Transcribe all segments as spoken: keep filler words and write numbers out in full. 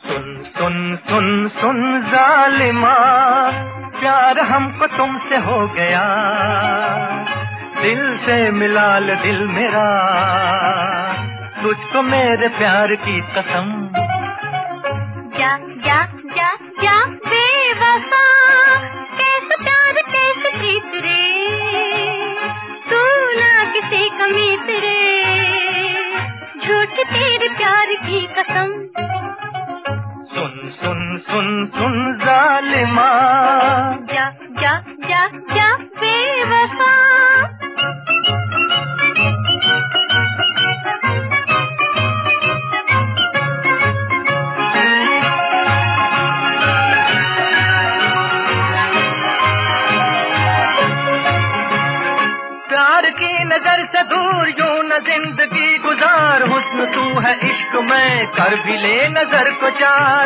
सुन सुन सुन सुन जालिमा, प्यार हमको तुमसे हो गया, दिल से मिला ले दिल मेरा, तुझको मेरे प्यार की कसम। जा जा जा जा बेवफा, कैसे प्यार कैसे प्रीत रे, तू ना किसी कमी तेरे, झूठ तेरे प्यार की कसम। सुन सुन सुन सुन जालिमा, जा जा जा जा बेवफा। प्यार की नजर से दूर यूं न जिंदगी गुजार, हुस्न तू है इश्क में कर भी ले नजर को चार।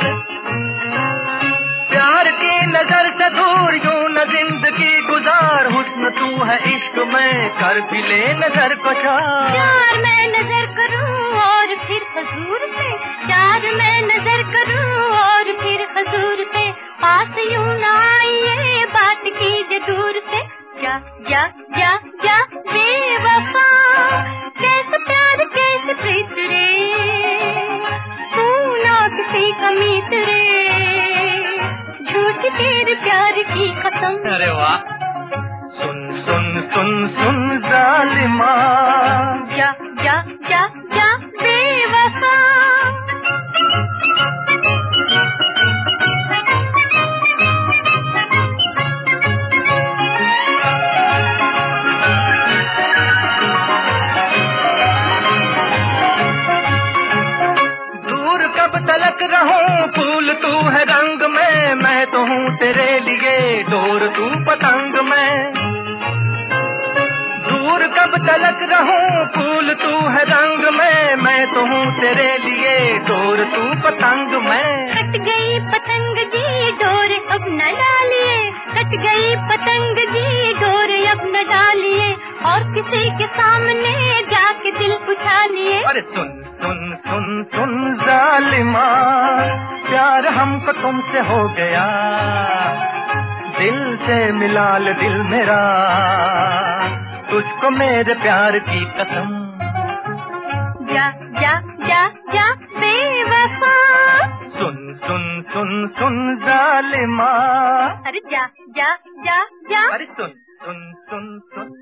प्यार की नजर से दूर यूं न जिंदगी गुजार, हुस्न तू है इश्क में कर भी ले नजर को चार। प्यार मैं नजर करूं और फिर हुजूर पे, प्यार मैं नजर करूं और फिर हुजूर पे, पास यूं न आइए बात कीजिए दूर से। जा जा जा जा बेवफा, कैसे प्यार कैसे प्रीत रे, तू ना किसी कमी तेरे, झूठ तेरे प्यार की कसम। अरे वाह। सुन सुन सुन सुन जालिमा, जा जा जा जा बेवफा। तलक रहूं फूल तू है रंग में, मैं तो हूँ तेरे लिए डोर तू पतंग में। दूर कब तलक रहूं फूल तू है रंग में, मैं तो हूँ तेरे लिए डोर तू पतंग में। कट गई पतंग जी डोर अब न डालिए, कट गई पतंग जी डोर अब न डालिए, और किसी के सामने जाके दिल उठा लिए। अरे सुन सुन सुन सुन जालिमा, प्यार हमको तुमसे हो गया, दिल से मिला ले दिल मेरा, तुझको मेरे प्यार की कसम। जा जा जा जा बेवफा। सुन सुन सुन सुन जालिमा, अरे जा जा जा जा। अरे सुन सुन सुन सुन